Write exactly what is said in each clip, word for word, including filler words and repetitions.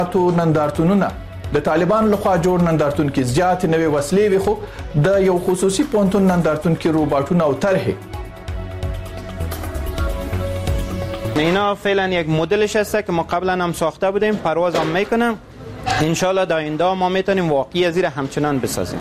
تو نندارتونونه د طالبانو لخوا جوړ نندارتون کې زیات نوې وسلې وي خو د یو خصوصي پونتون نندارتون کې روباټونه او طرحه اینا فعلا یک مدلش هست که ما قبلا هم ساخته بودیم، پرواز هم میکنم. انشالله در آینده ما میتونیم واقعی از این همچنان بسازیم.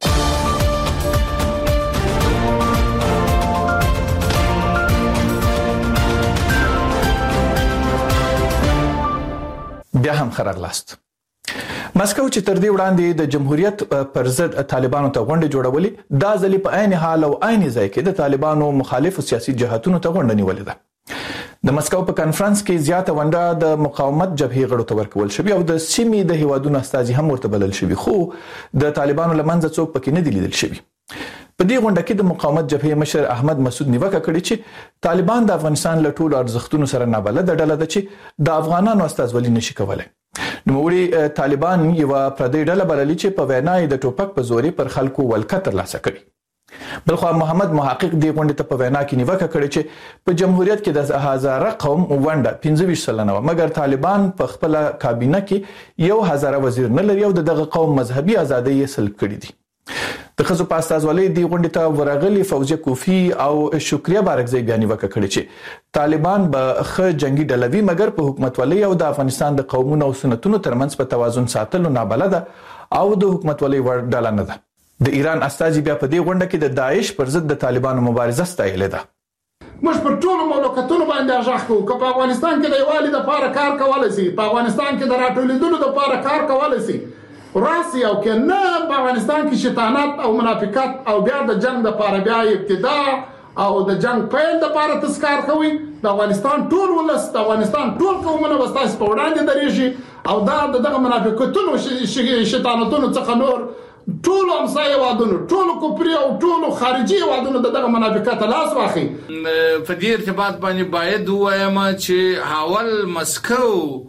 بیا هم خرغلاست. مسکو چې تر دې وړاندې د جمهوریت پر ضد طالبانو ته غونډه جوړولې، دا ځلې په عین حال او عین ځای کې د طالبانو مخالف سیاسي جهاتونو ته غونډه نیولې ده. د مسکو په کانفرنس کې زیاته ونډه د مقاومت جبهې غړو ته ورکول شوې او د سیمې د هیوادونو استازي هم ورته بلل شوي، خو د طالبانو لمنځه څوک پکې نه دي لیدل شوي. په دې غونډه کې د مقاومت جبهې مشر احمد مسعود نیوکه کړې چې طالبان د افغانستان له ټولو ارزښتونو سره نابلده ډله ده چې د افغانانو استازولي نشي کولای. نوموړي طالبان یو پردی ډله بللې چې په وینا یې د ټوپک په زوري پر خلکو ولکه ترلاسه کړي. بلخو محمد محقق دی غونډه ته په وینا کې نیوکه کړې چې په جمهوریت کې د هزاره قوم ونډه پنځه ویشت سلنه و، مګر طالبان په خپل کابینه کې یو هزاره وزیر نه لري او دغه قوم مذهبي ازادي یې سلب کړې دي. د خزو پاستازولۍ دی غونډه ته ورغلي فوزیه کوفی او شکریه بارکزی بیان نیوکه کړې چې طالبان به خ جنگي ډلوي مګر په حکومت ولۍ او د افغانستان د قومونو او سنتونو ترمنځ په توازن ساتلو نابلده او د حکومت ولۍ ور ډله نه ده. د ایران استازي بیا په دې غونډه کې د داعش پر ضد د طالبانو مبارزه ستایلې ده. موږ پر ټولو مملکتونو باندې ارزښت کوو چې په افغانستان کې د یووالي لپاره کار کولای شي، په افغانستان کې د راټولېدلو لپاره کار کولای شي، راسي او کې نه په افغانستان کې شیطانت او منافقت او بیا د جنگ لپاره بیا ابتدا او د جنگ پیل لپاره تذکار کوي. د افغانستان ټول ولس، د افغانستان ټول قومونه وستاسو په وړاندې درېږي او دا دغه منافقتونو شیطانتونو څخه نور ټولو همسایه وادونو، ټولو کفري او ټولو خارجي وادونو دغه منافقت لاس واخلي. په دې ارتباط باندې باید ووایم چې حاول مسکو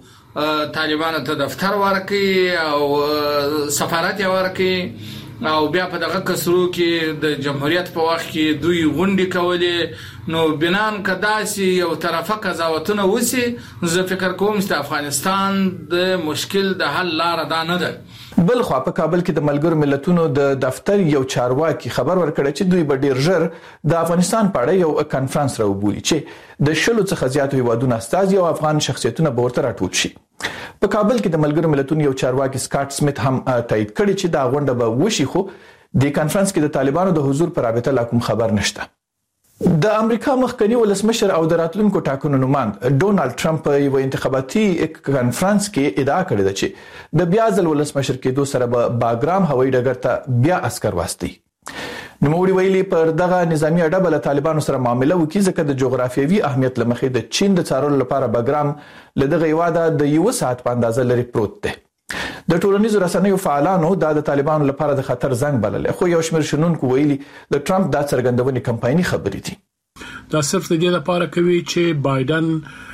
طالبانو ته دفتر ورکړي او سفارت یې ورکړي او بیا په دغه کسرو کې د جمهوریت په وخت کې دوی غونډې کولې، نو بنان کداسي یو طرفه قضاوتونه وسی. زه فکر کوم چې افغانستان د مشکل د حل لار ده نه ده. بل خو په کابل کې د ملګرو ملتونو د دفتر یو چارواکي خبر ورکړی چې دوی به ډیر ژر د افغانستان په اړه یو کانفرنس راوبولي چې د شلو څخه زیاتو هیوادونو استازي او افغان شخصیتونه به ورته راټول شي. په کابل کې د ملګرو ملتونو یو چارواکي سکاټ سمیت هم تایید کړی چې دا غونډه به وشي، خو د کانفرنس کې د طالبانو د حضور پر رابطه لا کوم خبر نشته. د امریکا مخکنی ولسمشر او د راتلونکو ټاکنو نوماند ډونالد ټرمپ په یو انتخاباتي کانفرنس کې ادعا کړې ده چې د بیا ځل ولسمشر کېدو سره به باګرام هوایي ډګر ته بیا عسكر واستي. نوموړي ویلي پر دغه نظامی اډه بل طالبانو سره معامله وکړي ځکه د جغرافیوي اهمیت لمخې د چین د څارلو لپاره باګرام لدغه یواده د یو ساعت په اندازه لري پروت دی. د ټولنیزو رسنیو فعالانو دا د طالبانو لپاره د خطر زنګ بلل، خو یو شمېر شنونکو ویلي د ټرمپ دا څرګندونې کمپایني خبرې دي. دا صرف د دې لپاره کوي چې بایدن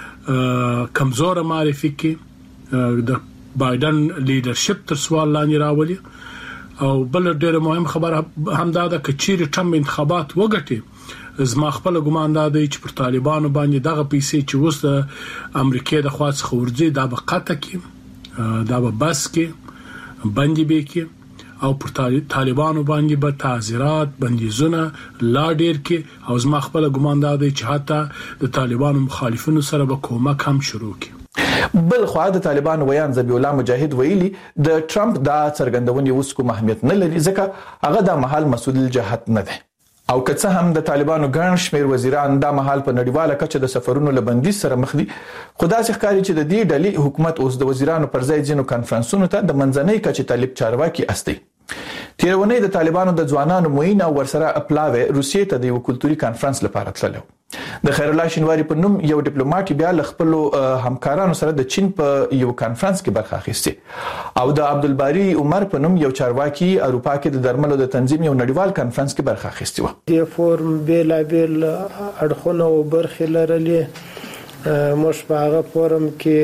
کمزور معرفي کړي، د بایدن لیدرشپ تر سوال لاندې راولي. او بل ډېر مهم خبره هم دا ده چې چیرې ټرمپ انتخابات وګټي، زما خپل ګمان دا دی چې پر طالبانو باندې دغه پیسې چې اوس د امریکا د خوا څخه ورځي دا به قطع کړي، دا به بس کې بندي به کې او پر طالبانو باندې به تعزیرات بندیزونه لا ډیر کې. او زما خپل ګمان دا دی چې حتی د طالبانو مخالفینو سره به کومک هم شروع کړي. بل خو د طالبان ویان ذبیح الله مجاهد ویلي د ټرمپ دا څرګندونې اوس کوم اهمیت نه لري ځکه هغه د محل مسؤل جهت نه ده. او که څه هم د طالبانو ګڼ شمېر وزیران دا مهال په نړیواله کچه د سفرونو له بندیز سره مخ دي، خو داسې ښکاري چې د دې ډلې حکومت اوس د وزیرانو پر ځای ځینو کانفرنسونو ته د منځنۍ کچې طالب چارواکي استي. تیرونی د طالبانو د ځوانانو موین او ورسره اپلاوي روسیې ته د یو کلتوري کانفرنس لپاره تللو. د خیر الله شینواری په نوم یو ډیپلوماټ بیا ل خپل همکارانو سره د چین په یو کانفرنس کې برخه اخیسته او د عبدالباری عمر په نوم یو چارواکي اروپا کې د درملو د تنظیم یو نړیوال کانفرنس کې برخه اخیسته و. د فورم بیل بیل اړخونه او برخې لرلې. موږ په هغه فورم کې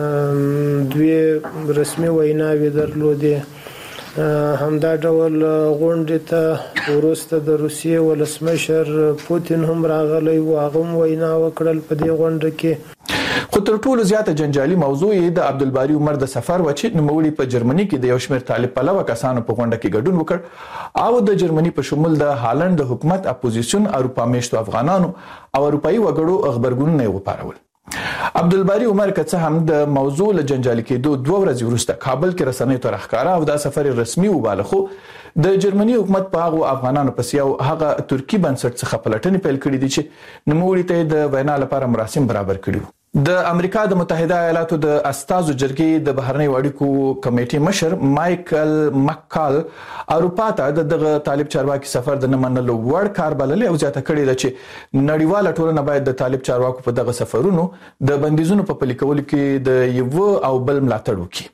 دوی رسمي ویناوې درلودې. همدا ډول غونډې ته وروسته د روسیې ولسمشر پوتین هم راغلی و، هغه هم وینا وکړل په دې غونډه کې. خو تر ټولو زیاته جنجالي موضوع یې د عبدالباری عمر د سفر و چې نوموړي په جرمني کې د یو شمېر طالب پلوه کسانو په غونډه کې ګډون وکړ او د جرمني په شمول د هالند د حکومت اپوزیشن اروپا میشتو افغانانو او اروپایي وګړو خبرګونونه وپارول. عبدالباری عمر که څه هم د موضوع له جنجالي کېدو دوه ورځې وروسته کابل کې رسنیو ته راښکاره او دا سفر رسمي وباله، خو د جرمني حکومت په هغه افغانانو پسې او هغه ترکی بنسټ څخه پلټنې پیل کړې دي چې نوموړي ته د وینا لپاره مراسم برابر کړي. د امریکا د متحده ایالاتو د استازو جرګې د بهرنیو اړیکو کمیټې مشر مایکل مکال اروپا ته دغه طالب چارواکي سفر د نه منلو وړ کار بللی او زیاته کړې ده چې نړیواله ټولنه باید د طالب چارواکو په دغه سفرونو د بندیزونو په پلي کولو کې د یو او بل ملاتړ وکړي.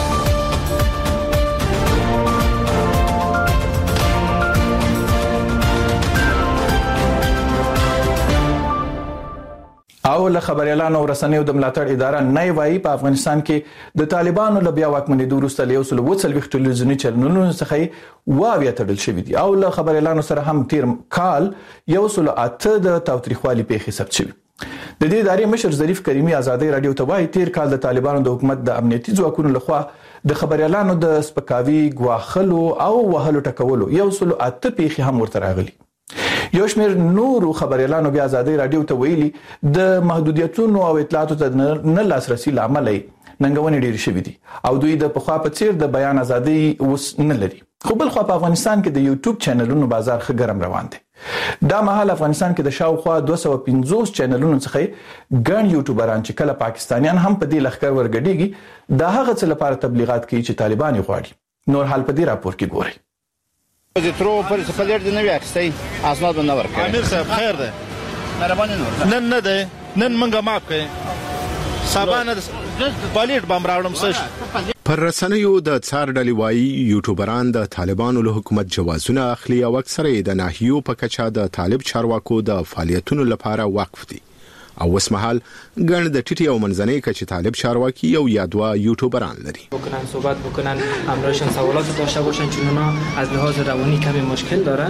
او له خبريالانو او رسنیو د ملاتړ اداره نه وایي په افغانستان کې د طالبانو له بیا واکمنېدو وروسته له یو سل او څلوېښت ټلویزیوني چینلونو څخه واویا تړل شوي دي او له خبريالانو سره هم تیر کال یو سل اته د تاوتریخوالي پیښې ثبت شوي. د دې ادارې مشر ظریف کریمي ازادي رادیو ته وایي تیر کال د طالبانو د حکومت د امنیتي ځواکونو لخوا د خبريالانو د سپکاوي غواخلو او وهلو ټکولو یو سل اته پیښې هم ورته راغلي. یو شمېر نورو خبريالانو بیا ازادي رادیو ته ویلي د محدودیتونو او اطلاعاتو ته نه لاسرسي لامل ننګونې ډېرې شوې دي او دوی د پخوا په څیر د بیان ازادي اوس نه لري. خو بل خو په افغانستان کې د یوټیوب چینلونو بازار ښه ګرم روان دی. دا مهال افغانستان کې د شاوخوا دوه سوه پنځوس چینلونو څخه ګڼ یوټیوبران چې کله پاکستانیان هم په دې لښکر ورګډېږي دا هغه څه لپاره تبلیغات کوي چې طالبان یې غواړي. نور حال په دې راپور کې ګورئ. ترو پر سپلیر دی نوی اخستای اسناد باندې ورکړي. امیر صاحب خیر ده مهرباني نور نن نه ده نن منګه ماپ کړي سبانه پالیټ بم راوړم سش پر رسنیو د څار ډلې وایي یوټیوبران د طالبانو له حکومت جوازونه اخلي او اکثره د ناحیو په کچه د طالب چارواکو د فعالیتونو لپاره وقف دي او وسمحال ګڼ د ټیټي او منځنۍ کچې طالب چارواکي یو یا دوه یوټیوبران لري. بکنن صحبت بکنن همراهشان سوالات داشته باشن چون اونا از لحاظ روانی کمی مشکل دارن.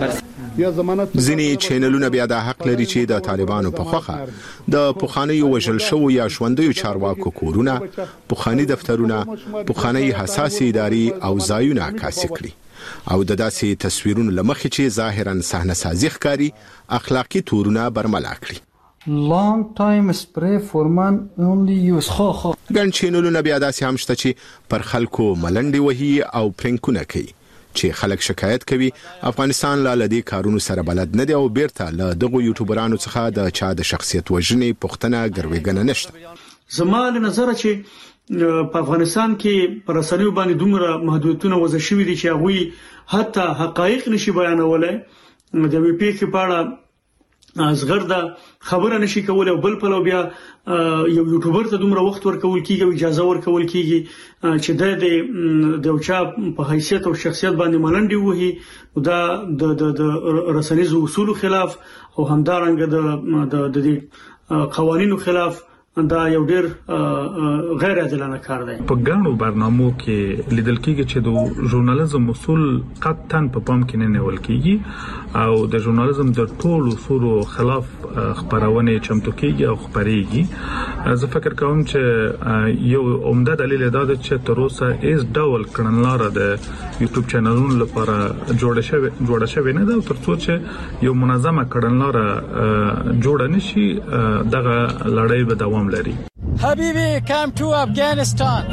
ځینې چینلونه بیا د حق لري چې د طالبانو په خوخه د پوخانیو وژل شو یا ژوندیو چارواکو کورونه، پوخانی دفترونه، پوخانی حساسې ادارې او ځایونه عکاسي کړي او د داسې تصویرونو لمخې چې ظاهرا صحنه سازي ښکاري اخلاقی تورونه برملا کړي. long time spray for man only use خو خو ګڼ چینلونه بیا داسې هم شته چې پر خلکو ملنډې وهي او پرنکونه کوي چې خلک شکایت کوي افغانستان لا لدی کارونو سره بلد نه دی او بیرته له دغه یوټیوبرانو څخه د چا د شخصیت وژنې پوښتنه ګروېګنه نشته. زما له نظر چې په افغانستان کې پر رسنیو باندې دومره محدودیتونه وضع شوي دي چې هغوی حتی حقایق نشي بیانولای. د وی پی کې پاړه ازغر دا خبره نشي کولای او بل په بیا یو یوټیوبر ته دومره وخت ورکول کیږي او اجازه ورکول کیږي چې د د اوچا په حیثیت او شخصیت باندې ملنډي وهي دا د د رسنیزو اصول خلاف او همدارنګه د د قوانینو خلاف دا یو ډیر غیر عادلانه کار دی. په ګڼو برنامو کې لیدل کیږي چې د ژورنالیزم اصول قطعاً په پام کې نه نیول کیږي او د ژورنالیزم د ټولو اصولو خلاف خبرونه چمتو کیږي او خبريږي. زه فکر کوم چې یو عمده دلیل دا ده چې تر اوسه هیڅ ډول کړنلاره د یوټیوب چینلونو لپاره جوړه شوی جوړه شوی نه ده تر څو چې یو منظمه کړنلاره جوړه نشي دغه لړۍ به دوام لري. حبيبي come to Afghanistan.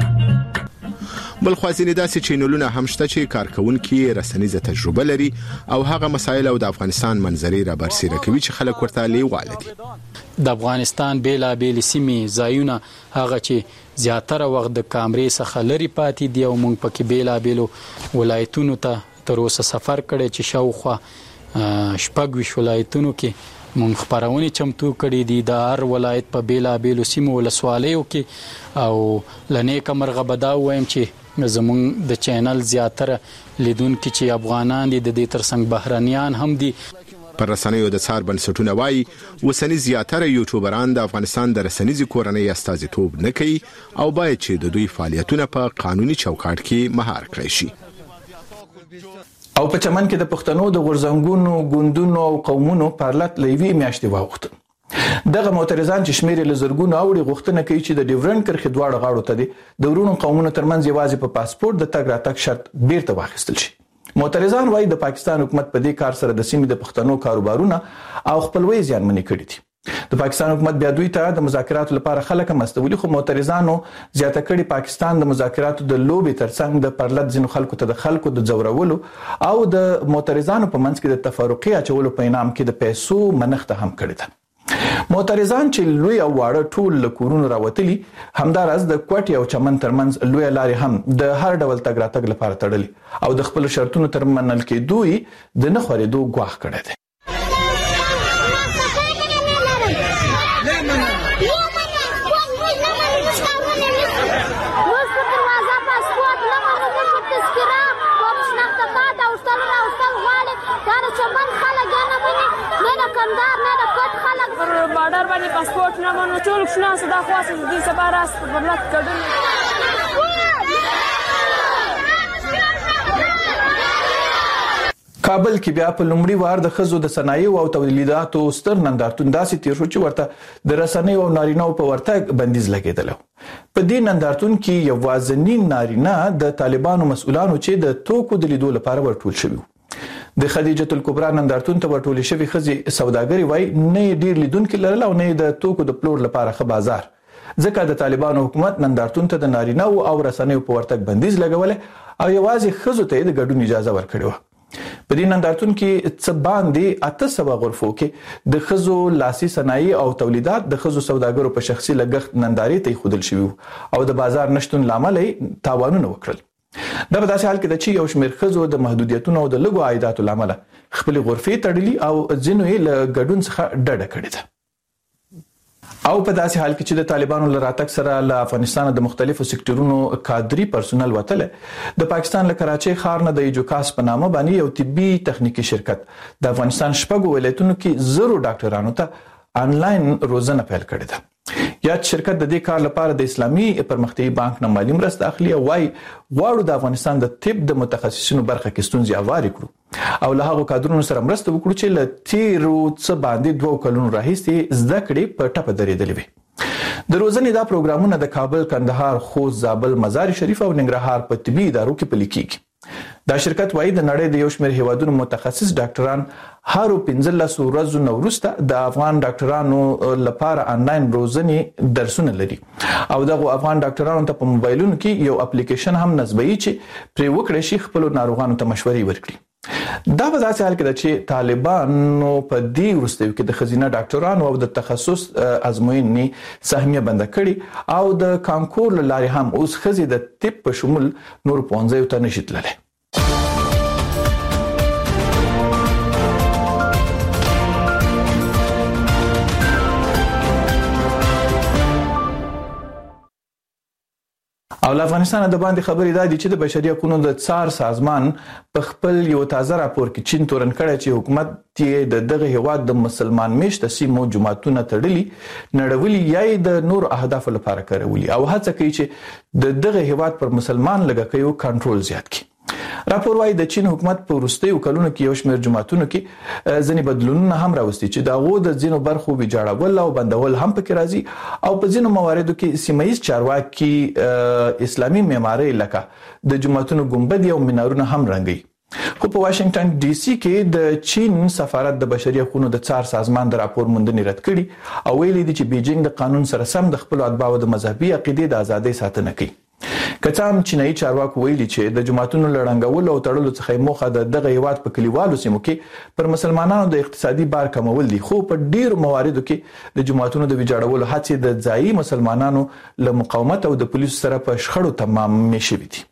بل خوازینې داسې چینلونه هم شته چې کارکونکي رسنیزه تجربه لري او هغه مسایل او د افغانستان منظرې را برسېره کوي چې خلک ورته لیواله دي. د افغانستان بیلا بیل سیمې ځایونه هغه چې زیاتره وخت د کامرې څخه لري پاتې دي او موږ پکې بیلا بیلو ولایتونو ته تر اوسه سفر کړی چې شاوخوا شپږ ویشت ولایتونو کې مونږ خبرونه چمتو کړي دي د هر ولایت په بیلا بیلو سیمو ولسوالیو کې او لنې کمرغه بدا وایم چې زمونږ د چینل زیاتره لیدونکو چې افغانان دي د دې ترڅنګ بهرانيان هم دي. پر رسنیو د څار بنسټونه وایي وسنی زیاتره یوټیوبران د افغانستان د رسنیزي کورنۍ استازیتوب نه کوي او باید چې د دوی فعالیتونه په قانوني چوکاټ کې مهار کړي شي. او په چمن کې د پښتنو د غورځنګونو ګوندونو او قومونو پرلط لوي میاشتې واوخته. دغه معترضان چې شمیر له زرګونو اوړي غوښتنه کوي چې د ډیورنډ کرښې دواړه غاړو ته د ورونو قومونو ترمنځ یوازې په پاسپورت د تګ راتګ شرط بیرته واخیستل شي. معترضان وايي د پاکستان حکومت په دې کار سره د سیمې د پښتنو کاروبارونه او خپلوي زیانمنې کړي دي. د پاکستان حکومت بیا دوی ته د مذاکراتو لپاره خلک مستولي، خو معترضانو زیاته کړي پاکستان د مذاکراتو د لوبې ترڅنګ د پرلط ځینو خلکو ته د خلکو د ځورولو او د معترضانو په منځ کې د تفرقې اچولو په انعام کې د پیسو منښت هم کړې ده. معترضان چې لوی او واړه ټول له کورونو راوتلي، همداراز د کوټې او چمن ترمنځ لوی لارې هم د هر ډول تګ راتګ لپاره تړلي او د خپل شرطونو تر منل کېدو د نه خورېدو ګواښ کړی دی. بارډر باندې پاسپورت نه مونږ ټول شنه صدا خاصه دي سبا راس په بلک کډل. کابل کې بیا په لومړي وار د خزو د صنایعو او تولیداتو ستر نندارتون داسې تیر شو چې ورته د رسنیو او نارینه‌و په ورتګ بندیز لګیدل. په دې نندارتون کې یوازینی نارینه د طالبانو مسؤلانو چې د توکو د لیدو لپاره ورټول شوی. د خدیجه الکبرا نندارتون ته ورټول شوی خزي سوداګری وای نه ډیر لیدونکو لرل او نه د توکو د پلور لپاره ښه بازار، ځکه د طالبانو حکومت نندارتون ته د نارینه او رسنیو په ورتګ بندیز لګول او یوازې خزو ته د ګډون اجازه ورکړې و. په دې نندارتون کې څه باندې اته سوه غرفو کې د خزو لاسي صنایع او تولیدات د خزو سوداګرو په شخصي لګښت نندارې ته خودل شوی او د بازار نشټون لامل تاوانونه وکړل. دا په داسې حال کې د چې یو شمېر خزو د محدودیتونو او د لږو عایداتو لامل خپل غرفې تړلي او ځینو یې له ګډون څخه ډډه کړې ده. او په داسې حال کې چې د طالبانو له راتګ سره له افغانستان د مختلفو سکتورونو کادري پرسونل وتل، د پاکستان له کراچۍ ښار نه د ایجوکاس په نامه باندې یو طبي تخنیکی شرکت د افغانستان شپږو ولایتونو کې زرو ډاکټرانو ته آنلاین روزنه پیل کړې ده. یاد شرکت د دې کار لپاره د اسلامي پرمختیایي بانک نه مالي مرسته اخلي او وايي غواړو د افغانستان د طب د متخصصینو برخه کې ستونزې هوارې کړو او له هغو کادرونو سره مرسته وکړو چې له تیرو څه باندې دوه کلونو راهیسې زده کړې په ټپه درېدلې وي. د روزنې دا پروګرامونه د کابل، کندهار، خوست، زابل، مزار شریف او ننګرهار په طبي ادارو کې پلي کیږي. دا شرکت وايي د نړۍ د یو شمېر هیوادونو متخصص ډاکټران هارو پنځلس ورځو نه وروسته د افغان ډاکټرانو لپاره آنلاین روزنې درسونه لري او دغه افغان ډاکټرانو ته په موبایلونو کې یو اپلیکیشن هم نصبوي چې پرې وکړي شي خپل ناروغانو ته مشورې ورکړي. دا په داسې حال کې ده چې طالبانو په دې وروستیو کې د ښځینه ډاکټرانو او د تخصص ازموینې سهمیه بنده کړي او د کانکور له لارې هم اوس ښځې د طب په شمول نور پوهنځیو ته نشي تللی. او له افغانستان د باندې خبرې دا دي چې د بشري حقوقو د څار سازمان په خپل یو تازه راپور کې چین تورن کړی چې حکومت یې د دغه هیواد د مسلمان میشته سیمو جماعتونه تړلي، نړولي یا د نور اهدافو لپاره کارولي او هڅه کوي چې د دغه هیواد پر مسلمان لږکیو کنټرول زیات کړي. راپور وايي د چین حکومت په وروستیو کلونو کې یو شمېر جماعتونو کې ځینې بدلونونه هم راوستي چې د هغو د ځینو برخو ویجاړول او بندول هم پکې راځي او په ځینو مواردو کې سیمه ییز چارواکي اسلامي معمارۍ لکه د جماعتونو ګنبد او منارونه هم رنګوي. خو په واشنگټن ډي سي کې د چین سفارت د بشري حقوقو د څار سازمان د راپور موندنې رد کړي او ویلي دي چې بیجینګ د قانون سره سم د خپل اتباعو د مذهبي عقیدې د ازادۍ ساتنه کوي. که څه هم چینایي چارواکو ویلي چې د جماعتونو له ړنګولو او تړلو څخه موخه د دغه هیواد په کلیوالو سیمو کې پر مسلمانانو د اقتصادي بار کمول دي، خو په ډیرو مواردو کې د جماعتونو د ویجاړولو هڅې د ځایي مسلمانانو له مقاومت او د پولیسو سره په شخړو تمام شوي دي.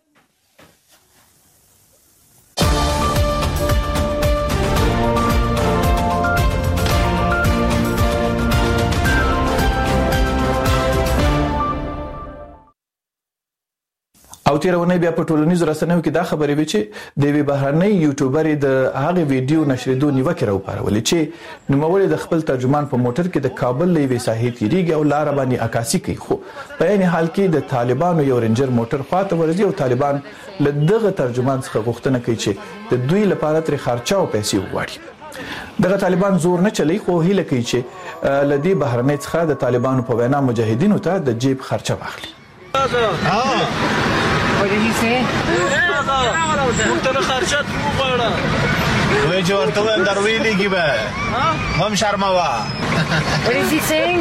او تیرونه بیا په ټولنیزو رسنیو کې دا خبرې وی چې د وی بهرنۍ یوټیوبرې د هغه ویډیو نشریدو نیوکه راوپارولې چې نوموړی د خپل ترجمان په موټر کې د کابل له وی ساحې تیریږي او لار باندې عکاسي کوي، خو په عین حال کې د طالبانو یو رنجر موټر خواته ورځي او طالبان له دغه ترجمان څخه غوښتنه کوي چې د دوی لپاره تر خرچه او پیسې وغواړي. دغه طالبان زور نه چلی خو هیله کوي چې لدی بهرنۍ څخه د طالبانو په وینا مجاهدینو ته د جیب خرچه واخلي. وای چې ورته وایم درویلېږي به هم شرموه. What is he saying?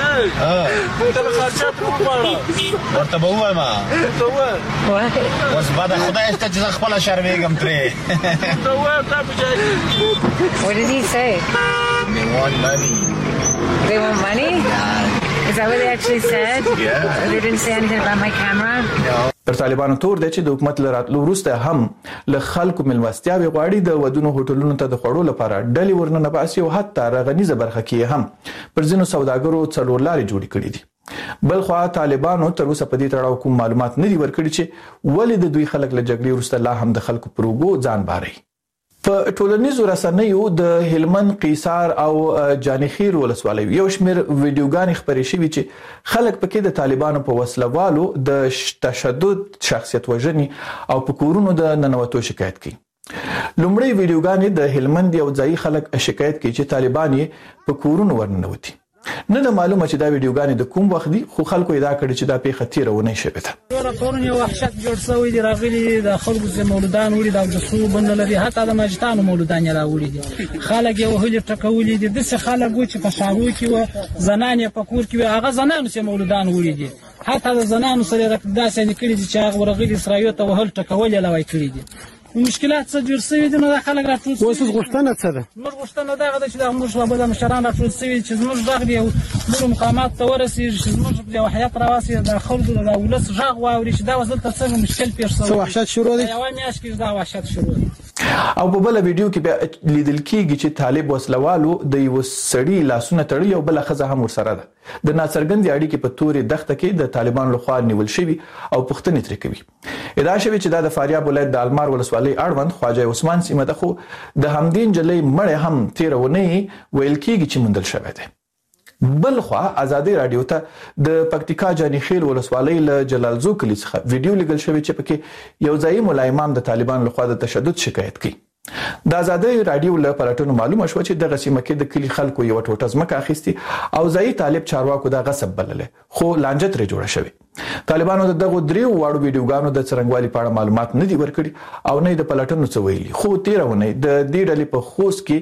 ورته به ووایم اوس بده خدای شته چې زه خپله شرمېږم ترې. What did he say? They want money. They want money? Is that what they actually said? Yeah. They didn't say anything about my camera? No. پر طالبانو تور دی چې د حکومت لراتلو وروسته هم له خلکو ملمستیاوي غواړي د ودونو هوټلونو ته د خوړو لپاره ډلې ورننه باسي او حتی رغنیزه برخه کې هم پر ځینو سوداګرو څلور لارې جوړې کړې دي. بل خو طالبانو تر اوسه په دې تړاو کوم معلومات نه دي ورکړي چې ولې د دوی خلک له جګړې وروسته لا هم د خلکو پروګو ځان باري. په ټولنیزو رسنیو د هلمند قیصار او جانخیر ولسوالۍ یو شمېر ویډیوګانې خپرې شوي چې خلک پکې د طالبانو په وسلوالو د تشدد شخصیت وژنې او په کورونو د ننوتو شکایت کوي. لومړی ویډیوګانې د هلمند یو ځایي خلک شکایت کوي چې طالبان یې په کورونو ورننوتي. نه د معلومه چې دا ویډیوګانې د کوم وخت دي خو خلکو ادعا کړي چې دا پیښه تیره ونی شوې ده. راپورونه یو وحشت جوړ شوی دی راغلي د خلکو چې مولودان وړي د جسو بند لري حتی د ماجتانو مولودان یې راوړي دي. خلک یو هلي ټکولي دي د څه خلک چې په شارو کې و زنانې په کور کې هغه زنانو چې مولودان وړي دي حتی د زنانو سره داسې نه کړي چې هغه ورغلي اسرائیل ته وهل ټکول لوي کړی دي. مشکلات څه جوړ شوی دي نو د خلک راټول اوس غوښتنه څه ده؟ موږ غوښتنه دا ده چې د موږ شوبه د مشران راټول شوی چې موږ دغه یو موږ مقامات ته ورسېږي چې موږ یو حیات راواسي د خلکو د ولس غږ واوري چې دا وسلته څه مشکل پیښ شوی. څه وحشت شروع دي؟ یو میاشت کې دا وحشت شروع دي. او په بل ویډیو کې بیا لیدل کېږي چې طالب وسلوالو د یو سړي لاسونه تړي او بل خزه هم ورسره ده. د ناڅرګند اړیکې په تورې دښته کې د طالبانو لخوا نیول شوی او پښتنې ترې کوي. ادعا شوی چې دا د فاریاب ولایت د المار ولسوالۍ اړوند خواجه عثمان سیمه ده خو د همدین جلې مړې هم تیره ونی ویل کېږي چې موندل شوی دی. بل خو ازادي رادیو ته د پکتیکا جانخیل ولسوالۍ له جلالزو کلی څخه ویډیو لګل شوی چې پکې یو ځایي مولا امام د طالبانو لخوا د تشدد شکایت کوي. د ازادي رادیو له پلټنو معلومه شو چې دغه سیمه کې د کلی خلکو یو ټوټه ځمکه اخیستي او ځایي طالب چارواکو دا غصب بلله خو لانجه ترې جوړه شوې. طالبانو دغه دریو واړو ویډیوګانو د څرنګوالي په اړه معلومات نه دي ورکړي او نه د پلټنو څه ویلي خو تیرونه د دې ډلې په خوست کې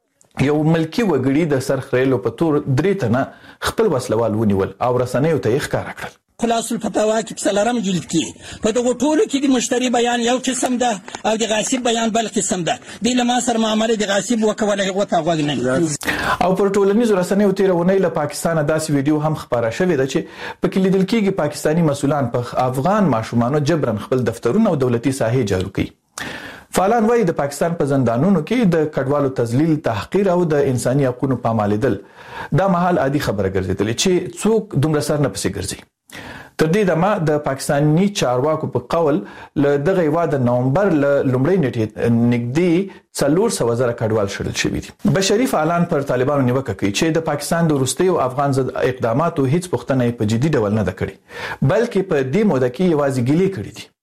یو ملکی وګړي د سرخریلو په تور درې تنه خپل وسلوال ونیول او رسنیو ته یې ښکاره کړل. خلاص الفتاوا کې څلورم جلد کې په دغه ټولو کې د مشتری بیان یو قسم ده او د غاصب بیان بل قسم ده. د لما سره معاملې د غاصب وکولای غوته غوږ نه او پر ټولنیزو رسنیو تیرونه له پاکستان داسې ویډیو هم خبره شوې ده چې پکې لیدل کېږي پاکستانی مسؤلان په افغان ماشومانو جبرن خپل دفترونه او دولتي ساحې جارو کوي. فعالان وایي د پاکستان په زندانونو کې د کډوالو تذلیل، تحقیر او د انساني حقوقو پامالیدل دا مهال عادي خبره ګرځېدلې چې څوک دومره سر نه پسې ګرځي. تر دې دمه د پاکستاني چارواکو په قول له دغه هیواد د نومبر له لومړۍ نیټې نږدې څلور سوه زره کډوال شړل شوي دي. بشري فعالان پر طالبانو نیوکه کوي چې د پاکستان د وروستیو افغان ضد اقداماتو هیڅ پوښتنه په جدي ډول نه ده کړې بلکې په دې موده کې یوازې ګیلې کړې دي.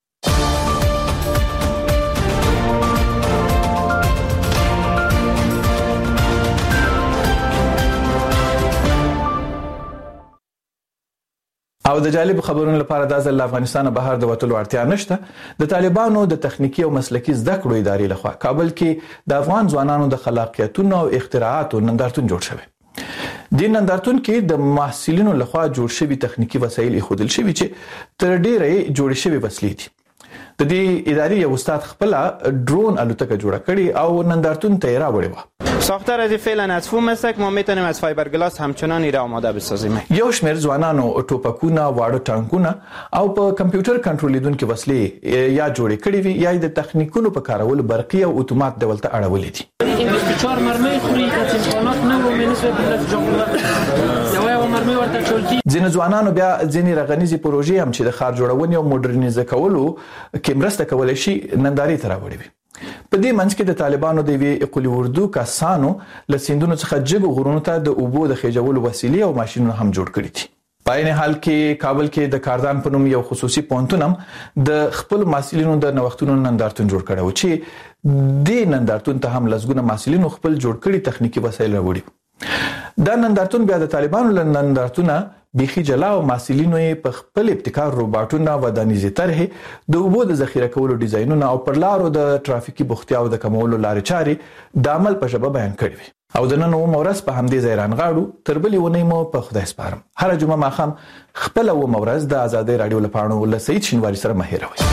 او د جالب خبرونو لپاره د ځل افغانستان بهر د وټلو اړتیا نشته. د طالبانو د تخنیکی او مسلکی زده کړو ادارې لخوا کابل کې د افغان ځوانانو د خلاقیتونو او اختراعاتو نندارتون جوړ شوی. د نندارتون کې د محصلینو لخوا جوړ شوی تخنیکی وسایل خودل شوی چې تر ډیره جوړ شوی وسلې دي. د دې ادارې یو استاد خپل درون الوتکه جوړه کړې او نندارتون ته راوړې و. ساختار از فعلا از فوم است که ما میتونیم از فایبرگلاس همچنان را آماده بسازیم. یو شمېر ځوانانو ټوپکونه، واړه ټانکونه او په کمپیوټر کنټرولیدونکو وسلې یا جوړې کړې وي یا د تخنیکونو په کارولو برقي او اتومات ډول ته اړولې دي. چهار مرمۍ خوري که امکانات نه و منسبت به جمله یو یو مرمۍ ورته چولتي. ځینې ځوانانو بیا ځینې رغنیزي پروژې هم چې د ښار جوړونې او موډرنیزه کولو کې مرسته کولای شي نندارې ته راوړي وي. په دې منځ کې د طالبانو د وی اقلی اردو کسانو له سیندونو څخه جګو غرونو ته د اوبو د خېجولو وسیلې او ماشينونه هم جوړ کړي دي. په عین حال کې کابل کې د کاردان په نوم یو خصوصي پوهنتون هم د خپل محصلینو د نوښتونو نندارتون جوړ کړو چې د نندارتون ته هم لسګونه محصلینو خپل جوړ کړي تخنیکی وسایل راوړي. دا نندارتون بیا د طالبانو له نندارتونه بيخي جلا او محصلینو په خپل ابتکار روباټونه ودانیزي طرحې د اوبو د ذخیره کولو ډیزاینونه او پر لارو د ترافیکي بوختیاو د کمولو لارې چارې د عمل په ژبه بیان کړي وي. او د نن و مورس په همدې ځای رانغاړو تر بلې ونې مو په خدای سپارم. هر جمعه ماخام خپل و مورس د آزادۍ رادیو لپاره ول سید شینواری سره مهیروي.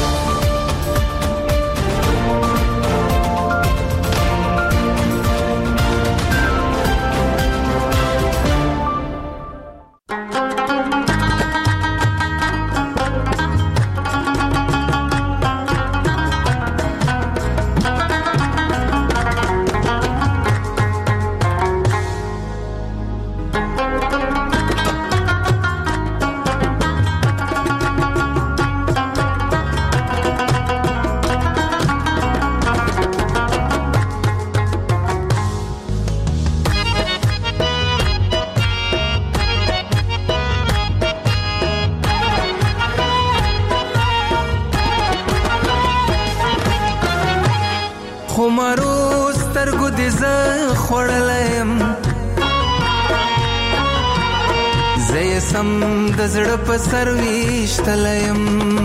سرويشتلم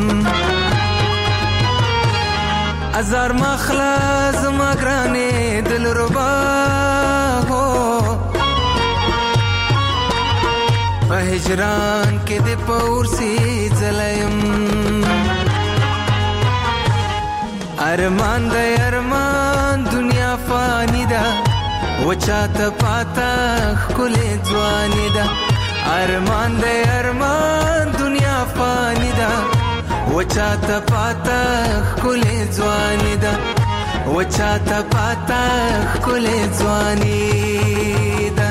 ازار مخلا زما گرانه دل ربا هو په هجران کې د پورسي زلم ارمان د ارمان دنیا فانی ده وچاته پاتا خل ځواني ده ارمان د ارمان دنیا فانی ده وچاته پاتا خل ځواني ده وچاته پاتا خل ځواني ده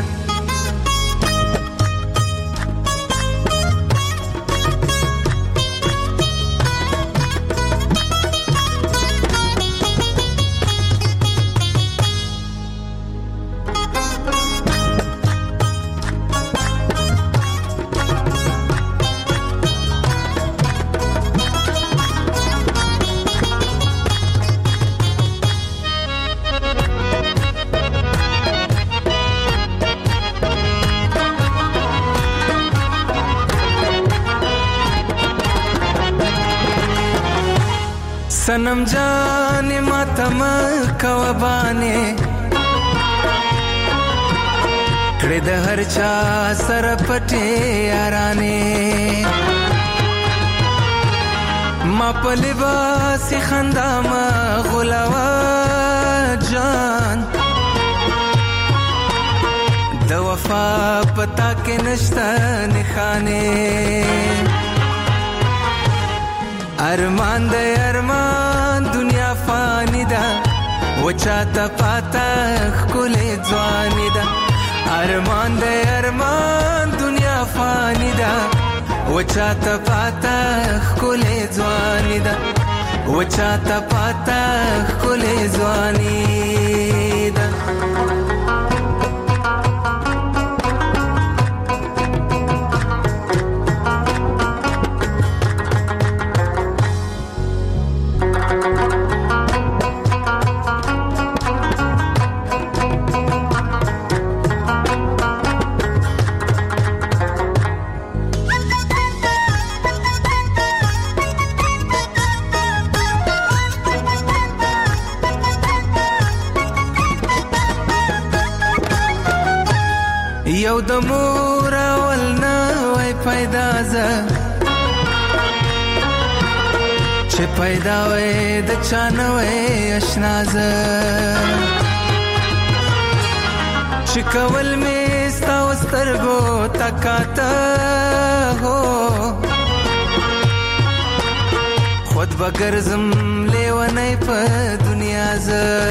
सनम जाने मातम कवबाने कड़े द हर चा सर पटे याराने मा पलिबास खंदा मा गुलावा जान द वफा पता के नश्ता निखाने ارمان د ارمان دنیا فانی ده وچاته پاتا خل ځواني ده ارمان د ارمان دنیا فانی ده وچاته پاتا خل ځواني ده وچاته پاتا خل ځواني ده یو د مور اول نه وای پیدا ز چې پیدا وای د چانه وای آشنا ز چې کول می ستا وسترګو تکاته هو خود بګرزم لیونی په دنیا ز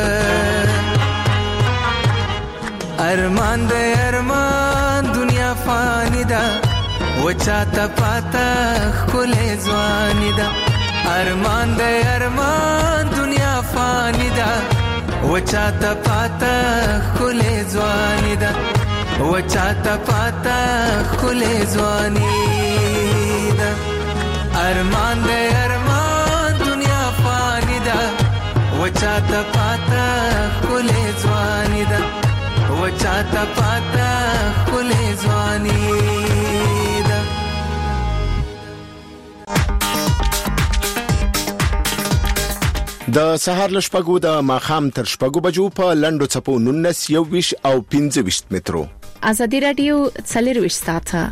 ارمان د ارمان دنیا فانی ده وچاته پاتا خل ځواني ده ارمان د ارمان دنیا فانی ده وچاته پاتا خل ځواني ده وچاته پاتا خله ځواني دا ارمان دې ارمان دنیا فانی دا وچاته پاتا خله ځواني دا وچاته پاتا خله ځواني دا د سهار لشپګو د ماخام تر شپګو بجو په لندو چپو نونس یو ویش او پنځه ویش مترو ازادي رادیو څلور ویش ساعته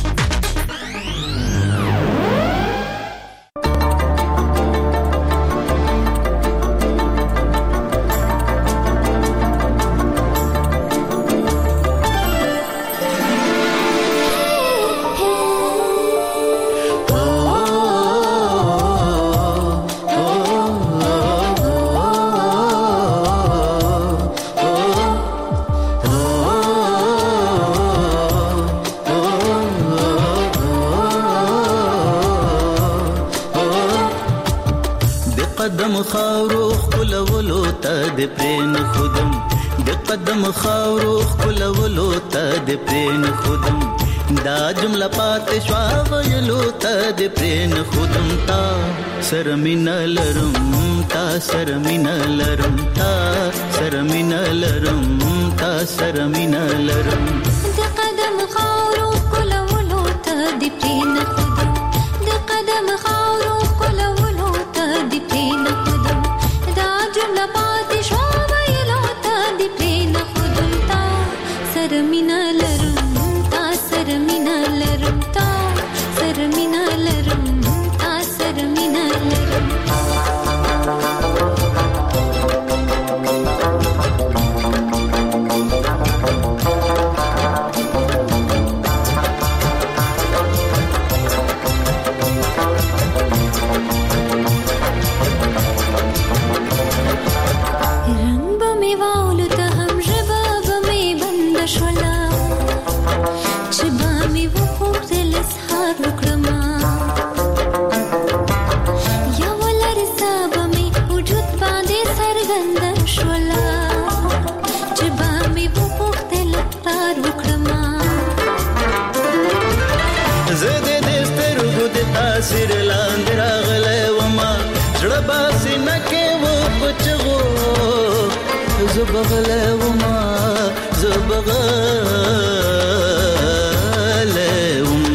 خاورو خلولو ته د پرین خودم د قدم خاورو خلولو ته د پرین خودم دا جمله پاتې شوا ویلو ته د پرین خودم تا سرمین لرم تا سرمین لرم تا سرمین لرم تا سرمین لرم د قدم خاورو خلولو ته د پرین خودم د قدم خاورو خلولو ته د پرین سرمینه لرم تا سرمینه لرم تا سرمینه لرم تا سرمینه لرم سر لاند راغله وما زړه باسي نکه و پچغو زبغله وما زبغله وم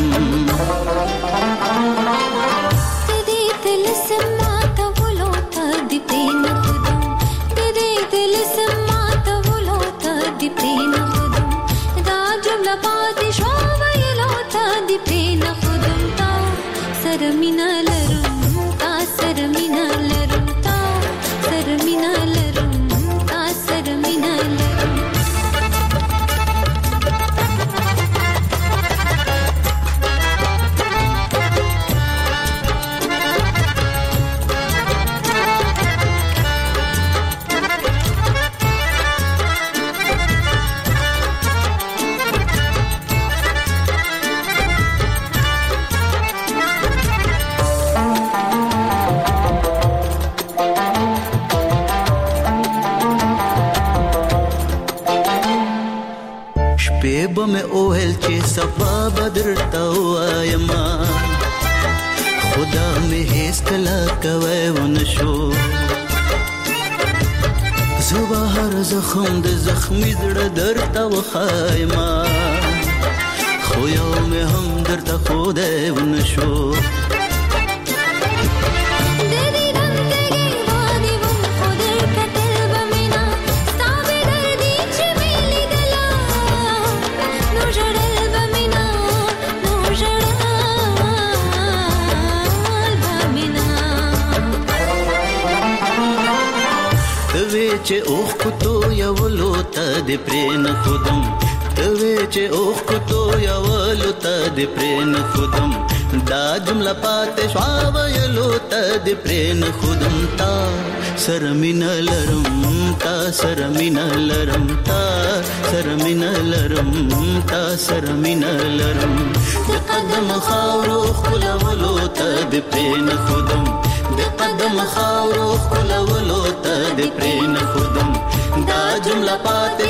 دې دل سمات ولو ته دې پین خودم دې دل سمات ولو ته دې پین خودم دا جمله پاتې شو ویلو ته دې پین خودم تا سرمینه لرم تا سرمینه لرم تا سرمینه لرم تا سرمینه لرم بم اوهل چې صفا بدر تا وایما خدا مې هیڅ کلا کوي ونشو زوبه هر زخم د زخمی زړه درته وخایما خو یو مې هم درته خو دی ونشو چې اوخ کوتو یولو ته د پرین خودم توی چې اوخ کوتو یولو ته د پرین خودم دا جمله پاتې شوا ویلو ته د پرین خودم تا سرمین لرم تا سرمین لرم تا سرمین لرم تا سرمین لرم د قدم خاورو خلولو ته د پرین خودم د قدم خاورو خلولو ته د پرین خودم دا جمله پاتې